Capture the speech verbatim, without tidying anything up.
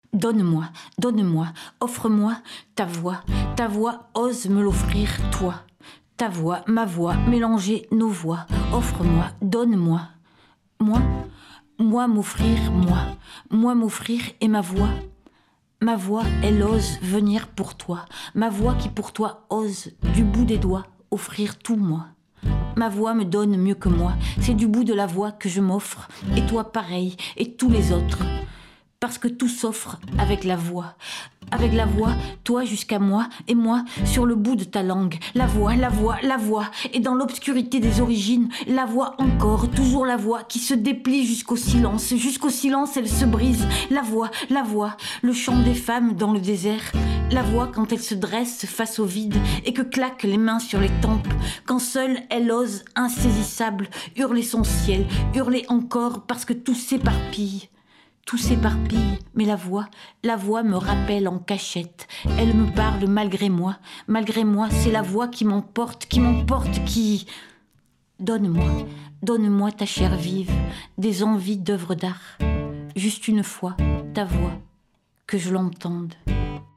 Donne-moi, donne-moi, offre-moi ta voix, ta voix, ose me l'offrir, toi. Ta voix, ma voix, mélanger nos voix, offre-moi, donne-moi. Moi, moi m'offrir, moi, moi m'offrir et ma voix. Ma voix, elle ose venir pour toi, ma voix qui pour toi ose, du bout des doigts, offrir tout moi. Ma voix me donne mieux que moi, c'est du bout de la voix que je m'offre, et toi pareil, et tous les autres. Parce que tout s'offre avec la voix. Avec la voix, toi jusqu'à moi, et moi sur le bout de ta langue. La voix, la voix, la voix, et dans l'obscurité des origines, la voix encore, toujours la voix qui se déplie jusqu'au silence. Jusqu'au silence, elle se brise. La voix, la voix, le chant des femmes dans le désert. La voix quand elle se dresse face au vide et que claquent les mains sur les tempes. Quand seule elle ose, insaisissable, hurler son ciel, hurler encore parce que tout s'éparpille. Tout s'éparpille, mais la voix, la voix me rappelle en cachette. Elle me parle malgré moi. Malgré moi, c'est la voix qui m'emporte, qui m'emporte, qui... Donne-moi, donne-moi ta chair vive, des envies d'œuvres d'art. Juste une fois, ta voix, que je l'entende.